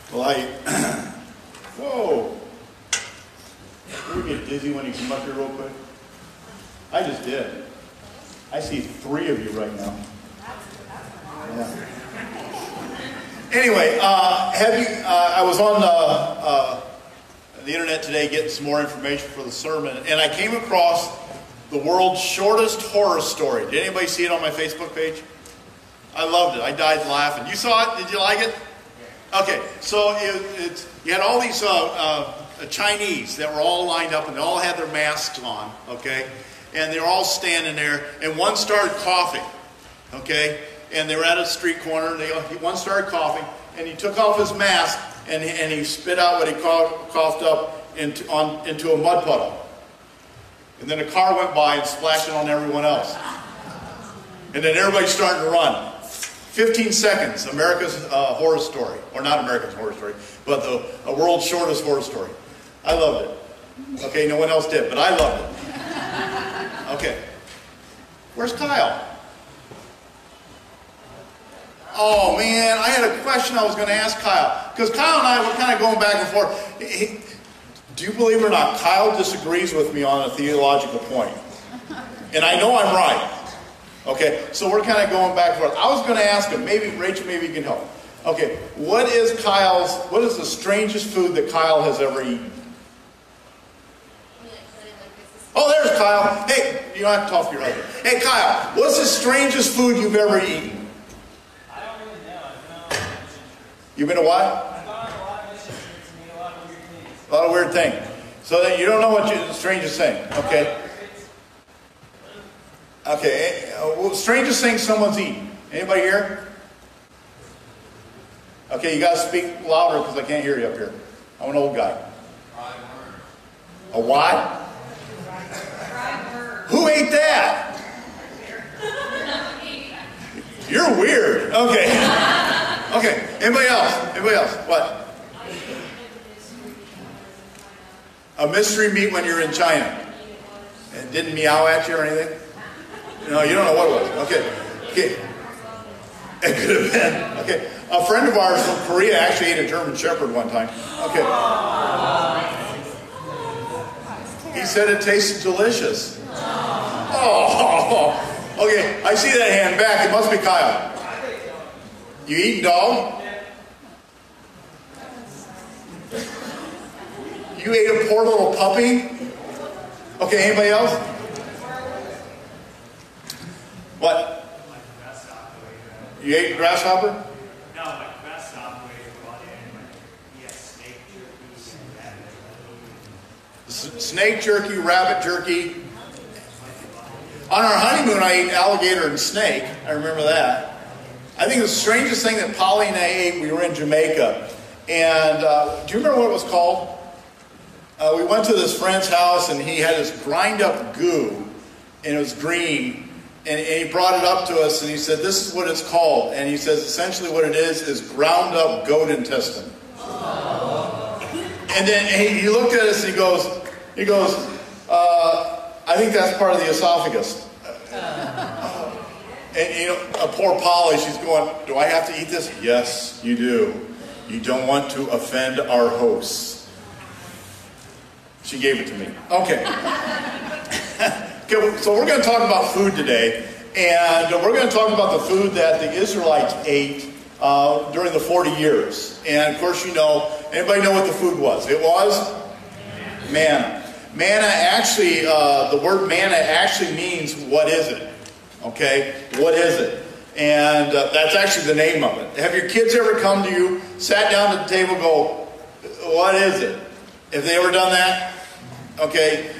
Well, whoa. You get dizzy when you come up here real quick? I just did. I see 3 of you right now. Yeah. Anyway, I was on the internet today getting some more information for the sermon, and I came across the world's shortest horror story. Did anybody see it on my Facebook page? I loved it. I died laughing. You saw it? Did you like it? Okay, so you had all these Chinese that were all lined up, and they all had their masks on, okay? And they were all standing there, and one started coughing, okay? And they were at a street corner, and one started coughing, and he took off his mask, and he spit out what he coughed up into a mud puddle. And then a car went by and splashed it on everyone else. And then everybody's starting to run. 15 seconds, America's horror story. Or not America's horror story, but the world's shortest horror story. I loved it. Okay, no one else did, but I loved it. Okay. Where's Kyle? Oh, man, I had a question I was going to ask Kyle. Because Kyle and I were kind of going back and forth. Do you believe it or not, Kyle disagrees with me on a theological point. And I know I'm right. Okay, so we're kind of going back and forth. I was going to ask him, Rachel, maybe you can help. Okay, what is the strangest food that Kyle has ever eaten? Oh, there's Kyle. Hey, you don't have to talk to your husband. Hey, Kyle, what's the strangest food you've ever eaten? I don't really know. I've been on a lot of mission trips. You've been a what? I've gone on a lot of mission trips and made a lot of weird things. A lot of weird things. So that you don't know what the strangest thing. Okay. Okay. Well, strangest thing someone's eaten. Anybody here? Okay, you got to speak louder because I can't hear you up here. I'm an old guy. A what? Who ate that? You're weird. Okay. Okay. Anybody else? Anybody else? What? A mystery meat when you're in China. It didn't meow at you or anything? No, you don't know what it was. Okay. Okay. It could have been. Okay. A friend of ours from Korea actually ate a German Shepherd one time. Okay. He said it tasted delicious. Oh. Okay. I see that hand back. It must be Kyle. You eating dog? You ate a poor little puppy? Okay, anybody else? What? You ate grasshopper? No, like grasshopper brought in, yes, snake jerky and rabbit. Snake jerky, rabbit jerky. On our honeymoon, I ate alligator and snake. I remember that. I think the strangest thing that Polly and I ate, we were in Jamaica. And do you remember what it was called? We went to this friend's house, and he had this grind-up goo, and it was green. And he brought it up to us, and he said, this is what it's called. And he says, essentially what it is ground-up goat intestine. And then he looked at us, and he goes, I think that's part of the esophagus. And a poor Polly, she's going, do I have to eat this? Yes, you do. You don't want to offend our hosts. She gave it to me. Okay. Okay, so we're going to talk about food today, and we're going to talk about the food that the Israelites ate during the 40 years. And of course, anybody know what the food was? It was manna. Manna actually, the word manna actually means what is it? Okay, what is it? And that's actually the name of it. Have your kids ever come to you, sat down at the table, go, what is it? Have they ever done that? Okay.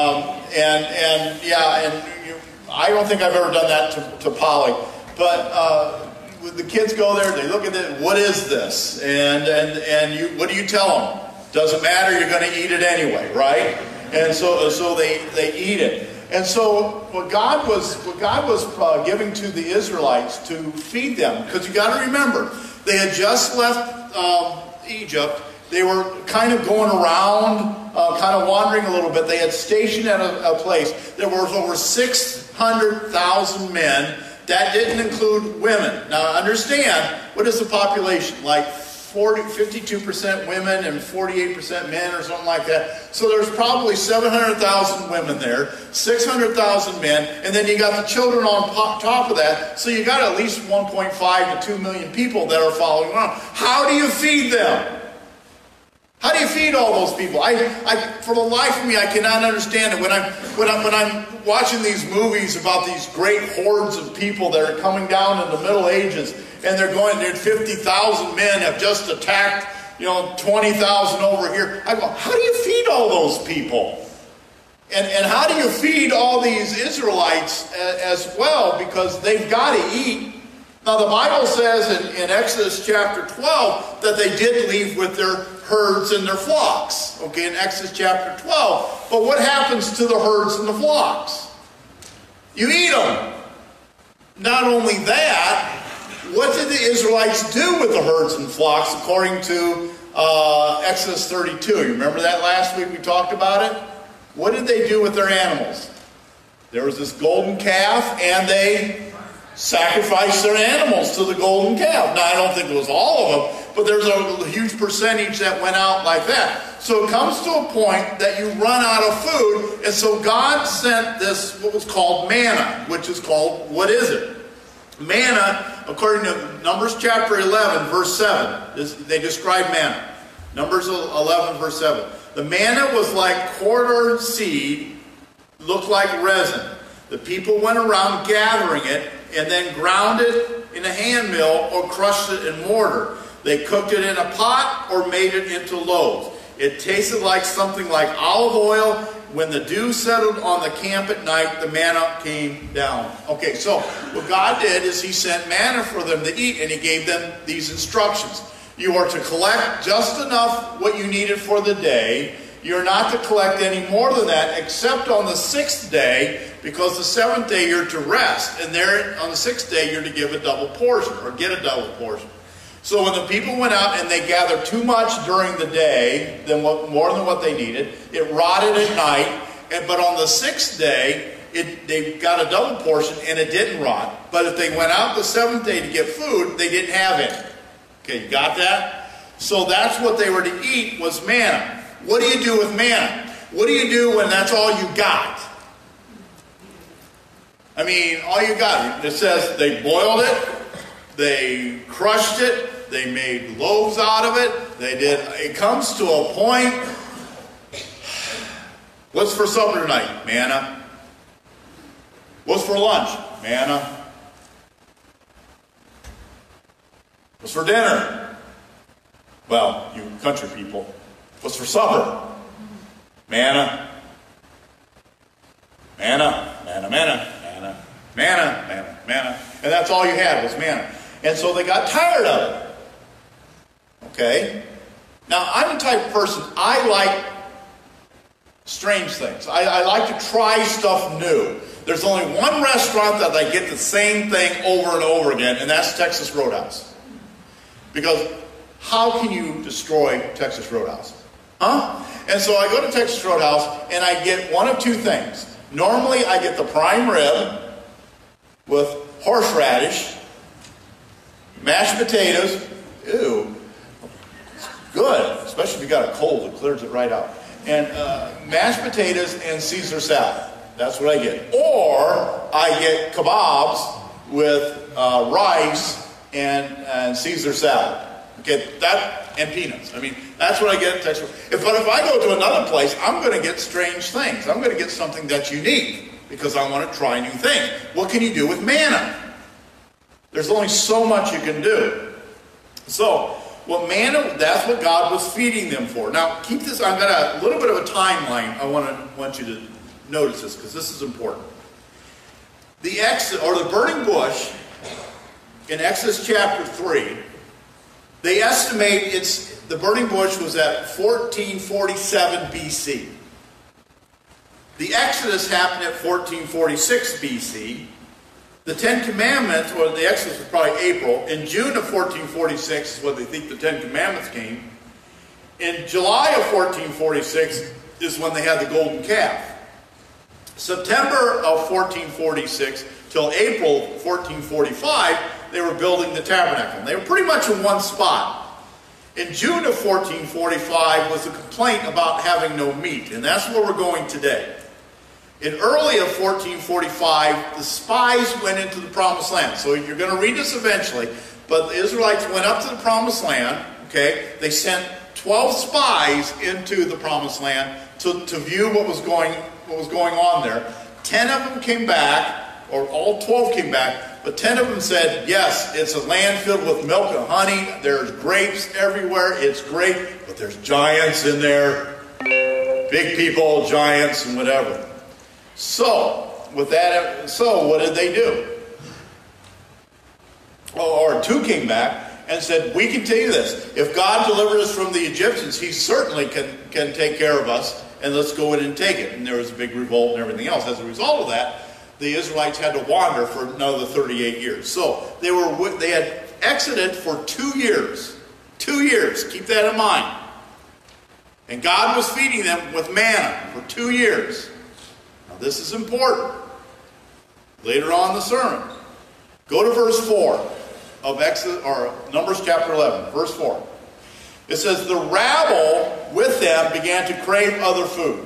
I don't think I've ever done that to Polly. But the kids go there, they look at it, what is this? And what do you tell them? Doesn't matter, you're going to eat it anyway, right? And so they eat it. And so what God was giving to the Israelites to feed them, because you got to remember, they had just left Egypt. They were kind of going around, kind of wandering a little bit. They had stationed at a place. There was over 600,000 men. That didn't include women. Now understand, what is the population? Like 4 52% women and 48% men or something like that. So there's probably 700,000 women there, 600,000 men, and then you got the children on top of that. So you got at least 1.5 to 2 million people that are following around. How do you feed them? How do you feed all those people? For the life of me, I cannot understand it. When I'm watching these movies about these great hordes of people that are coming down in the Middle Ages, and they're 50,000 men have just attacked, 20,000 over here. I go, how do you feed all those people? And how do you feed all these Israelites as well? Because they've got to eat. Now the Bible says in Exodus chapter 12 that they did leave with their herds and their flocks. Okay, in Exodus chapter 12. But what happens to the herds and the flocks? You eat them. Not only that, what did the Israelites do with the herds and flocks according to Exodus 32? You remember that last week we talked about it? What did they do with their animals? There was this golden calf, and they sacrificed their animals to the golden calf. Now, I don't think it was all of them, but there's a huge percentage that went out like that. So it comes to a point that you run out of food, and so God sent this, what was called manna, which is called, what is it? Manna, according to Numbers chapter 11, verse 7, they describe manna. Numbers 11, verse 7. The manna was like corn seed, looked like resin. The people went around gathering it and then ground it in a hand mill or crushed it in mortar. They cooked it in a pot or made it into loaves. It tasted like something like olive oil. When the dew settled on the camp at night, the manna came down. Okay, so what God did is He sent manna for them to eat, and He gave them these instructions. You are to collect just enough what you needed for the day. You're not to collect any more than that, except on the 6th day, because the 7th day you're to rest, and there on the 6th day you're to give a double portion, or get a double portion. So when the people went out and they gathered too much during the day, more than what they needed, it rotted at night, but on the 6th day, they got a double portion and it didn't rot. But if they went out the 7th day to get food, they didn't have any. Okay, you got that? So that's what they were to eat, was manna. What do you do with manna? What do you do when that's all you got? I mean, all you got. It says they boiled it, they crushed it, they made loaves out of it. It comes to a point. What's for supper tonight? Manna. What's for lunch? Manna. What's for dinner? Well, you country people. What's for supper? Manna. Manna. Manna. Manna. Manna. Manna. Manna. Manna. And that's all you had was manna. And so they got tired of it. Okay? Now, I'm the type of person, I like strange things. I like to try stuff new. There's only one restaurant that I get the same thing over and over again, and that's Texas Roadhouse. Because how can you destroy Texas Roadhouse? Huh? And so I go to Texas Roadhouse, and I get one of two things. Normally, I get the prime rib with horseradish, mashed potatoes. Ew. It's good, especially if you got a cold. It clears it right out. And mashed potatoes and Caesar salad. That's what I get. Or I get kebabs with rice and Caesar salad. Okay, that and peanuts. I mean, that's what I get at Texas. But if I go to another place, I'm going to get strange things. I'm going to get something that's unique because I want to try new things. What can you do with manna? There's only so much you can do. So, manna, that's what God was feeding them for. Now, keep this, I've got a little bit of a timeline. I want you to notice this because this is important. The burning bush in Exodus chapter 3, they estimate the burning bush was at 1447 BC. The Exodus happened at 1446 BC. The Ten Commandments, or the Exodus was probably April. In June of 1446 is when they think the Ten Commandments came. In July of 1446 is when they had the golden calf. September of 1446 till April 1445, they were building the tabernacle. They were pretty much in one spot. In June of 1445 was a complaint about having no meat, and that's where we're going today. In early of 1445, the spies went into the Promised Land. So you're going to read this eventually, but the Israelites went up to the Promised Land. Okay, they sent 12 spies into the Promised Land to view what was going on there. 10 of them came back, or all 12 came back, but 10 of them said, yes, it's a land filled with milk and honey. There's grapes everywhere. It's great, but there's giants in there. Big people, giants, and whatever. So what did they do? Or 2 came back and said, we can tell you this. If God delivered us from the Egyptians, He certainly can take care of us, and let's go in and take it. And there was a big revolt and everything else. As a result of that, the Israelites had to wander for another 38 years. So they had exited for 2 years. 2 years. Keep that in mind. And God was feeding them with manna for 2 years. Now this is important. Later on in the sermon. Go to verse 4 of Exodus, or Numbers chapter 11, verse 4. It says, the rabble with them began to crave other food.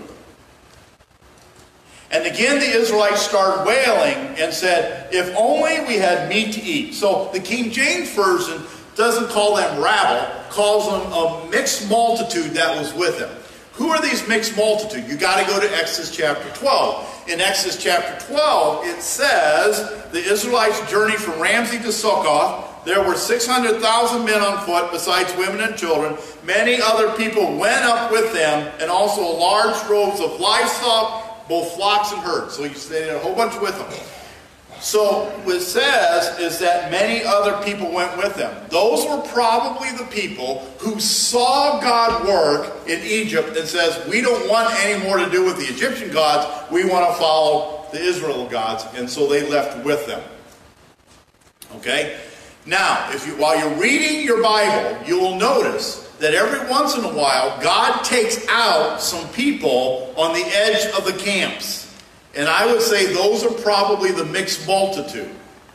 And again the Israelites started wailing and said, if only we had meat to eat. So the King James Version doesn't call them rabble, calls them a mixed multitude that was with them. Who are these mixed multitude? You got to go to Exodus chapter 12. In Exodus chapter 12, it says, the Israelites journeyed from Ramsey to Succoth. There were 600,000 men on foot, besides women and children. Many other people went up with them, and also large droves of livestock, both flocks and herds. So they had a whole bunch with them. So what it says is that many other people went with them. Those were probably the people who saw God work in Egypt and says, we don't want any more to do with the Egyptian gods. We want to follow the Israel gods. And so they left with them. Okay? Now, while you're reading your Bible, you will notice that every once in a while, God takes out some people on the edge of the camps. And I would say those are probably the mixed multitude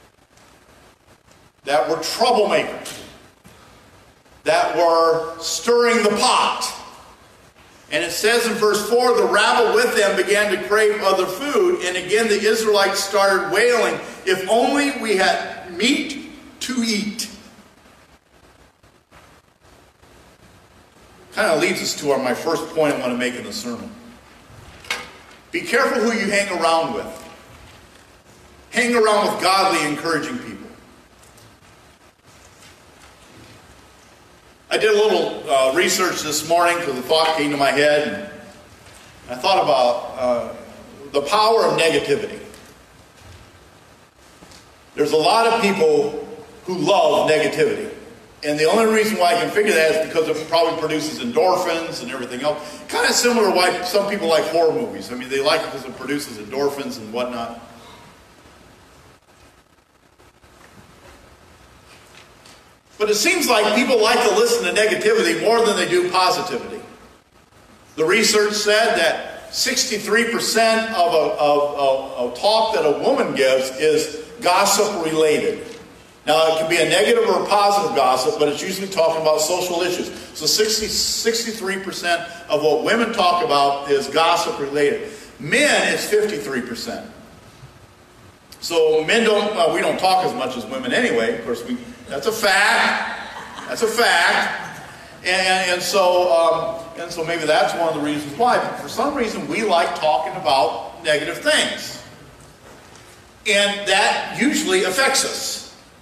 that were troublemakers, that were stirring the pot. And it says in verse 4, the rabble with them began to crave other food. And again, the Israelites started wailing, if only we had meat to eat. Kind of leads us to my first point I want to make in the sermon. Be careful who you hang around with. Hang around with godly, encouraging people. I did a little research this morning because the thought came to my head. And I thought about the power of negativity. There's a lot of people who love negativity. And the only reason why I can figure that is because it probably produces endorphins and everything else. Kind of similar to why some people like horror movies. I mean, they like it because it produces endorphins and whatnot. But it seems like people like to listen to negativity more than they do positivity. The research said that 63% of talk that a woman gives is gossip related. Now, it can be a negative or a positive gossip, but it's usually talking about social issues. So 63% of what women talk about is gossip related. Men, it's 53%. So men we don't talk as much as women anyway. Of course, that's a fact. That's a fact. And so maybe that's one of the reasons why. But for some reason, we like talking about negative things. And that usually affects us.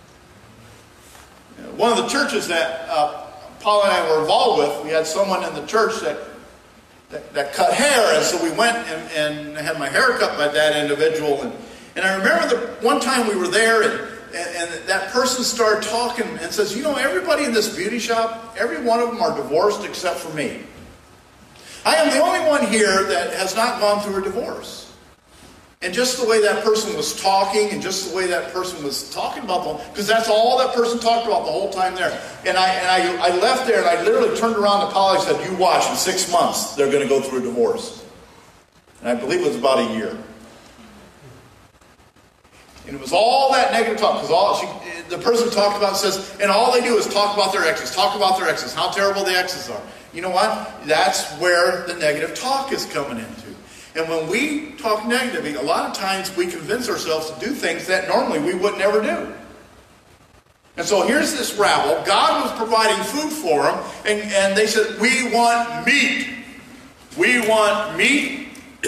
One of the churches that Paul and I were involved with, we had someone in the church that cut hair, and so we went and had my hair cut by that individual. And I remember one time we were there, and that person started talking and says, you know, everybody in this beauty shop, every one of them are divorced except for me. I am the only one here that has not gone through a divorce. And just the way that person was talking, and just the way that person was talking about because that's all that person talked about the whole time there. And I left there, and I literally turned around to Paul and said, you watch, in 6 months, they're going to go through a divorce. And I believe it was about a year. And it was all that negative talk, because the person talked about says, and all they do is talk about their exes, how terrible the exes are. You know what? That's where the negative talk is coming into. And when we talk negatively, a lot of times we convince ourselves to do things that normally we would never do. And so here's this rabble. God was providing food for them, and they said, we want meat. We want meat.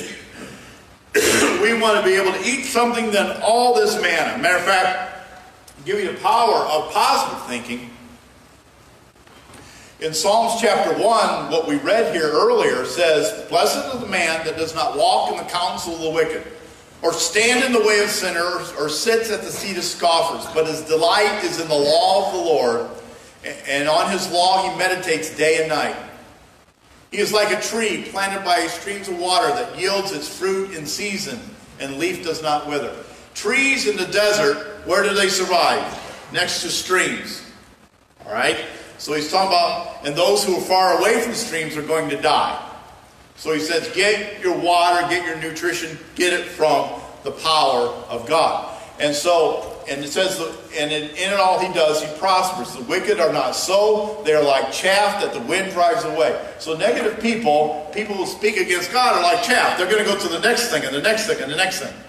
We want to be able to eat something than all this manna. Matter of fact, I'll give you the power of positive thinking. In Psalms chapter 1, what we read here earlier says, blessed is the man that does not walk in the counsel of the wicked, or stand in the way of sinners, or sits at the seat of scoffers, but his delight is in the law of the Lord, and on his law he meditates day and night. He is like a tree planted by streams of water that yields its fruit in season, and leaf does not wither. Trees in the desert, where do they survive? Next to streams. All right? So he's talking about, and those who are far away from streams are going to die. So he says, get your water, get your nutrition, get it from the power of God. And so, and it says, and in it all he does, he prospers. The wicked are not so. They are like chaff that the wind drives away. So negative people who speak against God are like chaff. They're going to go to the next thing and the next thing and the next thing.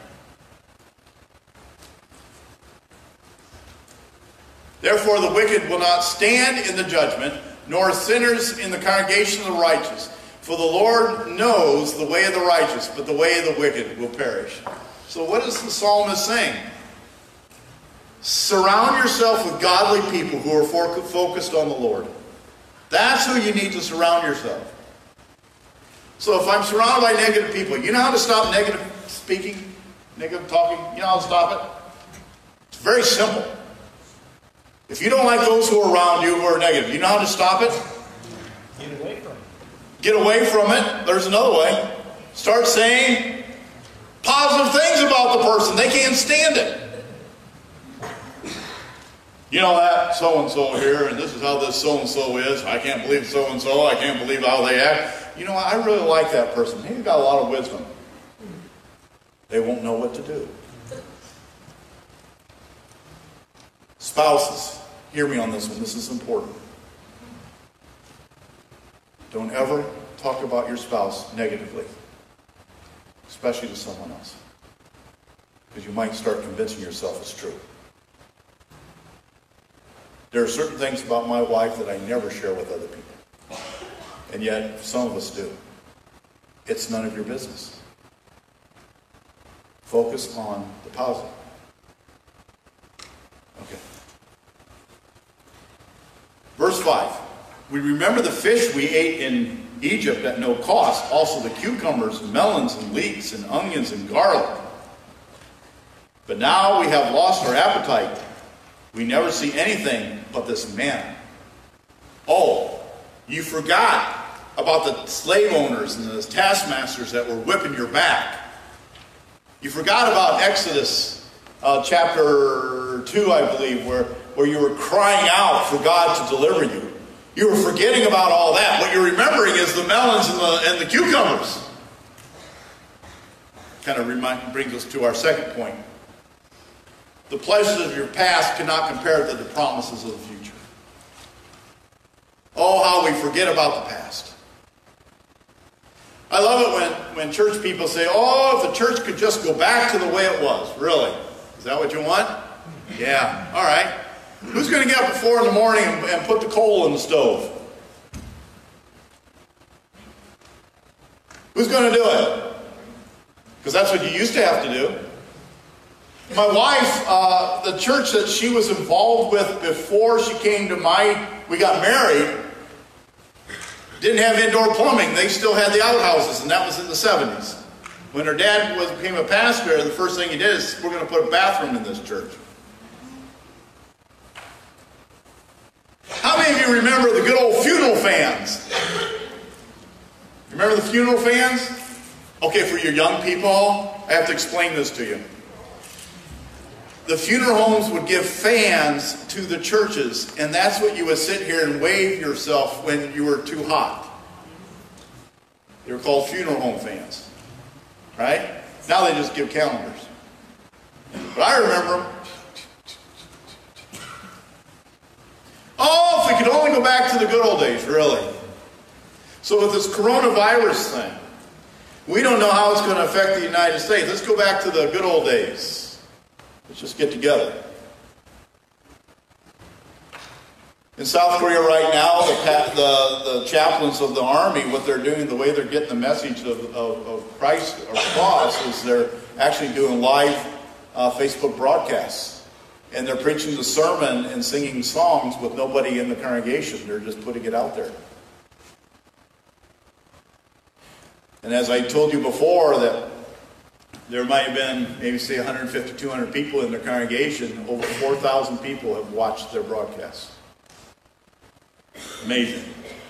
Therefore the wicked will not stand in the judgment, nor sinners in the congregation of the righteous. For the Lord knows the way of the righteous, but the way of the wicked will perish. So what is the psalmist saying? Surround yourself with godly people who are focused on the Lord. That's who you need to surround yourself. So if I'm surrounded by negative people, you know how to stop negative speaking, negative talking? You know how to stop it? It's very simple. If you don't like those who are around you who are negative, you know how to stop it? Get away from it. Get away from it. There's another way. Start saying positive things about the person. They can't stand it. You know that so-and-so here, and this is how this so-and-so is. I can't believe so-and-so. I can't believe how they act. You know what? I really like that person. He's got a lot of wisdom. They won't know what to do. Spouses, hear me on this one. This is important. Don't ever talk about your spouse negatively, especially to someone else, because you might start convincing yourself it's true. There are certain things about my wife that I never share with other people, and yet some of us do. It's none of your business. Focus on the positive. Okay. Verse 5. We remember the fish we ate in Egypt at no cost, also the cucumbers and melons and leeks and onions and garlic. But now we have lost our appetite. We never see anything but this manna. Oh, you forgot about the slave owners and the taskmasters that were whipping your back. You forgot about Exodus chapter 2, I believe, where you were crying out for God to deliver you. You were forgetting about all that. What you're remembering is the melons and the cucumbers. Kind of brings us to our second point. The pleasures of your past cannot compare to the promises of the future. Oh, how we forget about the past. I love it when church people say, oh, if the church could just go back to the way it was. Really? Is that what you want? Yeah. All right. Who's going to get up at 4 in the morning and put the coal in the stove? Who's going to do it? Because that's what you used to have to do. My wife, the church that she was involved with before she came to we got married, didn't have indoor plumbing. They still had the outhouses, and that was in the 70s. When her dad became a pastor, the first thing he did is, we're going to put a bathroom in this church. How many of you remember the good old funeral fans? Remember the funeral fans? Okay, for your young people, I have to explain this to you. The funeral homes would give fans to the churches, and that's what you would sit here and wave yourself when you were too hot. They were called funeral home fans. Right? Now they just give calendars. But I remember them. Oh, if we could only go back to the good old days, really. So with this coronavirus thing, we don't know how it's going to affect the United States. Let's go back to the good old days. Let's just get together. In South Korea right now, the chaplains of the army, what they're doing, the way they're getting the message of Christ or cross, is they're actually doing live Facebook broadcasts. And they're preaching the sermon and singing songs with nobody in the congregation. They're just putting it out there. And as I told you before, that there might have been, maybe say 150, 200 people in their congregation. Over 4,000 people have watched their broadcasts. Amazing.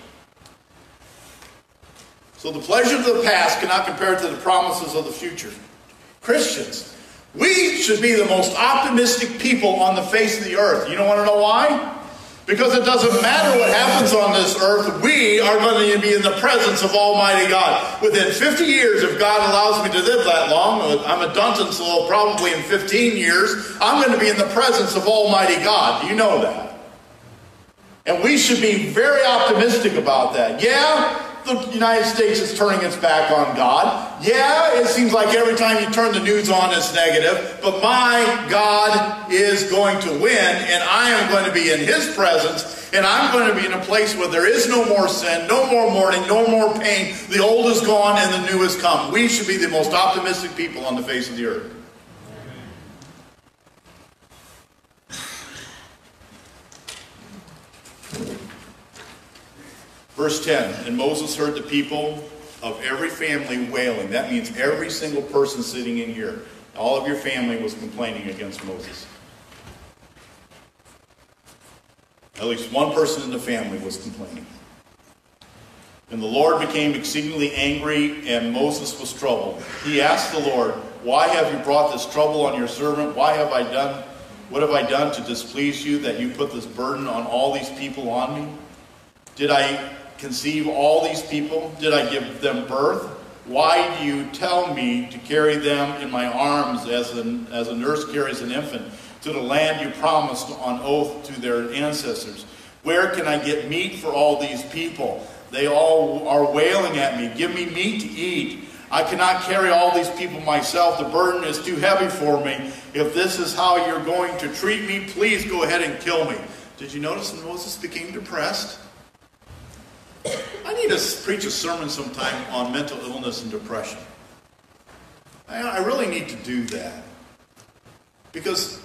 So the pleasures of the past cannot compare to the promises of the future. Christians, we should be the most optimistic people on the face of the earth. You don't want to know why? Because it doesn't matter what happens on this earth, we are going to be in the presence of Almighty God. Within 50 years, if God allows me to live that long, I'm a Dunton, so probably in 15 years, I'm going to be in the presence of Almighty God. Do you know that? And we should be very optimistic about that. Yeah, the United States is turning its back on God. Yeah, it seems like every time you turn the news on, it's negative. But my God is going to win, and I am going to be in His presence, and I'm going to be in a place where there is no more sin, no more mourning, no more pain. The old is gone, and the new has come. We should be the most optimistic people on the face of the earth. Verse 10, and Moses heard the people of every family wailing. That means every single person sitting in here. All of your family was complaining against Moses. At least one person in the family was complaining. And the Lord became exceedingly angry, and Moses was troubled. He asked the Lord, why have you brought this trouble on your servant? What have I done to displease you, that you put this burden on all these people on me? Did I conceive all these people? Did I give them birth? Why do you tell me to carry them in my arms as a nurse carries an infant to the land you promised on oath to their ancestors? Where can I get meat for all these people? They all are wailing at me. Give me meat to eat. I cannot carry all these people myself. The burden is too heavy for me. If this is how you're going to treat me, please go ahead and kill me. Did you notice when Moses became depressed? I need to preach a sermon sometime on mental illness and depression. I really need to do that. Because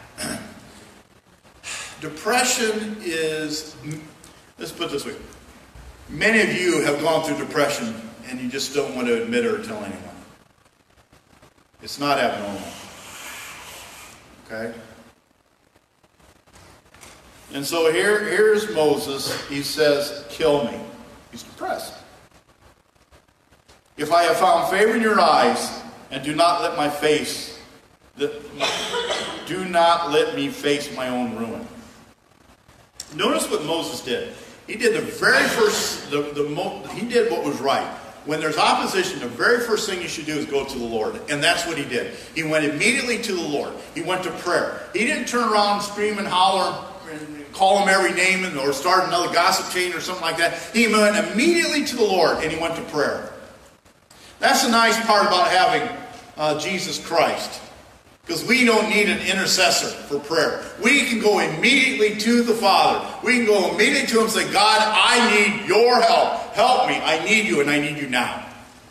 depression is, let's put it this way. Many of you have gone through depression and you just don't want to admit it or tell anyone. It's not abnormal. Okay? And so here's Moses. He says, kill me. He's depressed. If I have found favor in your eyes, and do not let me face my own ruin. Notice what Moses did. He did the very first, he did what was right. When there's opposition, the very first thing you should do is go to the Lord. And that's what he did. He went immediately to the Lord. He went to prayer. He didn't turn around and scream and holler and call him every name or start another gossip chain or something like that. He went immediately to the Lord and he went to prayer. That's the nice part about having Jesus Christ. Because we don't need an intercessor for prayer. We can go immediately to the Father. We can go immediately to Him and say, God, I need your help. Help me. I need you and I need you now.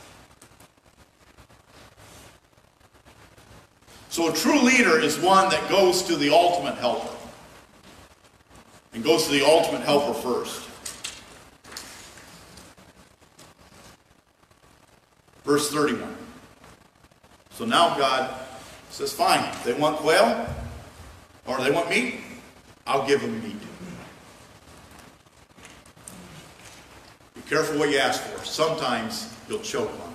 So a true leader is one that goes to the ultimate helper. And goes to the ultimate helper first. Verse 31. So now God says, fine, if they want quail or they want meat, I'll give them meat. Be careful what you ask for. Sometimes you'll choke on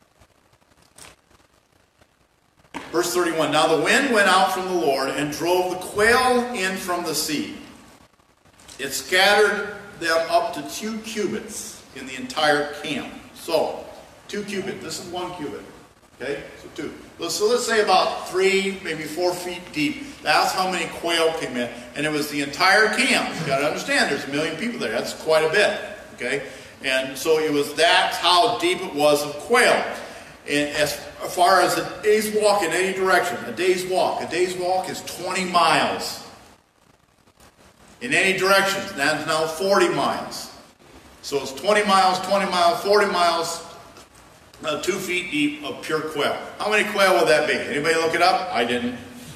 it. Verse 31, now the wind went out from the Lord and drove the quail in from the sea. It scattered them up to 2 cubits in the entire camp. So, 2 cubits. This is 1 cubit. Okay, so 2. So let's say about 3, maybe 4 feet deep. That's how many quail came in. And it was the entire camp. You've got to understand, there's 1 million people there. That's quite a bit. Okay? And so that's how deep it was of quail. And as far as a day's walk in any direction, a day's walk is 20 miles. In any direction, that's now 40 miles. So it's 20 miles, 40 miles, 2 feet deep of pure quail. How many quail would that be? Anybody look it up? I didn't.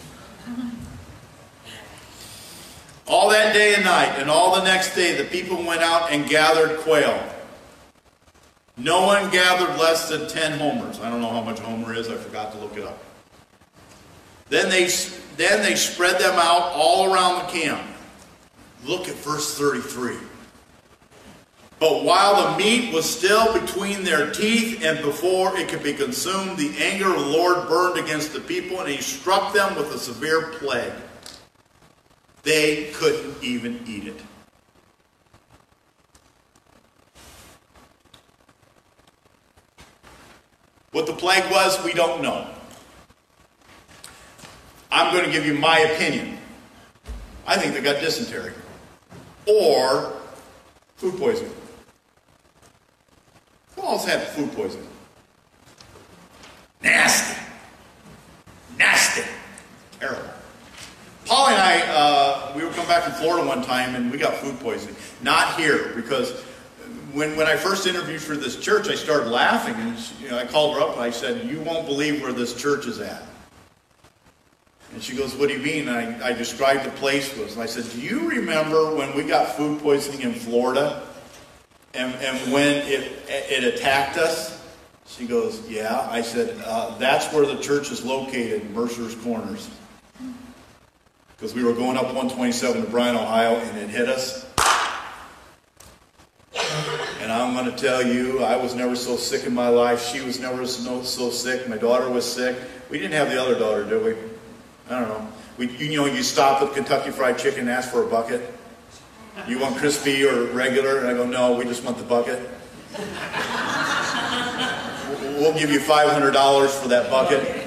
All that day and night, and all the next day, the people went out and gathered quail. No one gathered less than 10 homers. I don't know how much a homer is. I forgot to look it up. Then they spread them out all around the camp. Look at verse 33. But while the meat was still between their teeth and before it could be consumed, the anger of the Lord burned against the people, and he struck them with a severe plague. They couldn't even eat it. What the plague was, we don't know. I'm going to give you my opinion. I think they got dysentery. Or food poisoning. Who else had food poisoning? Nasty. Nasty. Terrible. Polly and I, we were coming back from Florida one time and we got food poisoning. Not here, because when I first interviewed for this church, I started laughing, and I called her up and I said, "You won't believe where this church is at." And she goes, "What do you mean?" And I described the place was, and I said, "Do you remember when we got food poisoning in Florida, and when it attacked us?" She goes, "Yeah." I said, "That's where the church is located, Mercer's Corners." Because we were going up 127 to Bryan, Ohio, and it hit us. And I'm going to tell you, I was never so sick in my life. She was never so sick. My daughter was sick. We didn't have the other daughter, did we? I don't know. You stop at Kentucky Fried Chicken and ask for a bucket. You want crispy or regular? And I go, "No, we just want the bucket." We'll give you $500 for that bucket.